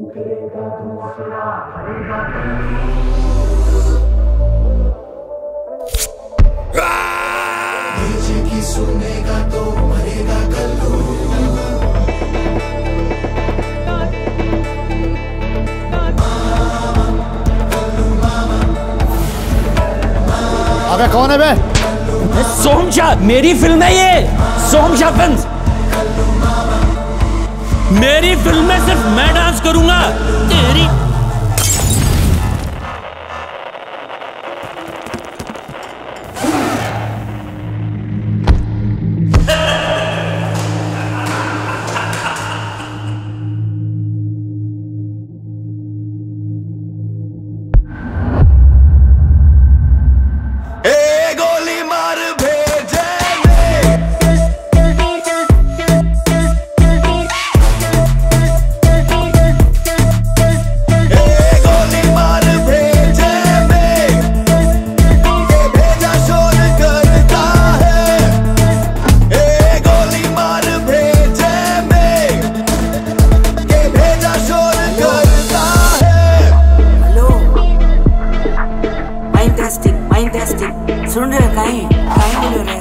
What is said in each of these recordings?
सुनेगा तो मरेगा कल्लू। अबे कौन है बे? सोमशाह, मेरी फिल्म है ये। सोमशाह फिल्म्स, मेरी फिल्म में सिर्फ मैं डांस करूंगा। तेरी सुन रहे टाइम बोल रहे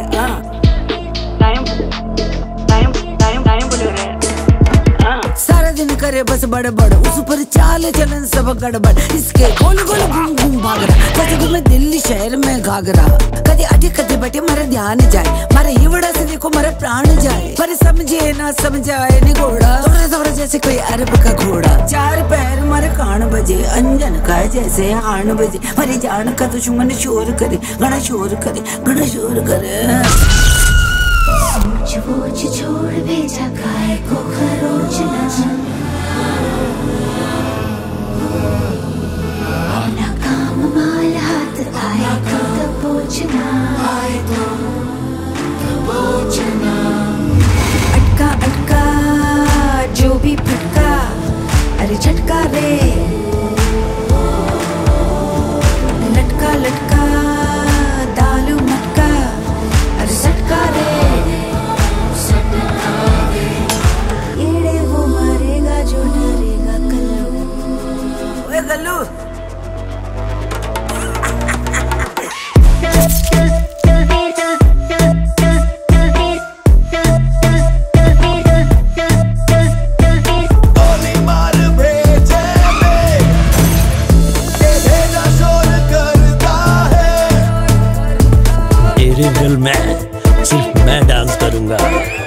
टाइम बोल रहे सारा दिन करे बस बड़बड़, उस पर चाल चलन सब गड़बड़। इसके गोल गोल घूम घूम भाग रहा, जैसे घूमे दिल्ली शहर में घाघरा। कभी अटी कभी बैठे मारे ध्यान जाए, मारे हिवड़ा से देखो मारे प्राण जाए। पर समझे ना समझाए नि घोड़ा, थोड़ा थोड़ा जैसे कोई अरब का घोड़ा। चार पैर मारे कान बजे, अंजन का जैसे आन बजे। मारी जान का दुश्मन शोर करे, घना शोर करे, घना शोर करे। सोच वोच छोड़ भेजा गाय को खरोच ना काम माल हाथ आए तो दबोचना, अटका अटका जो भी फटका, अरे झटका रे। लटका लटका दालू मटका, अरे सटका रे। वो मरेगा जो डरेगा कल्लू। ओए कल्लू, गोली मार भेजे में, भेजा शोर करता है। तेरी फिल्म में सिर्फ मैं डांस करूंगा।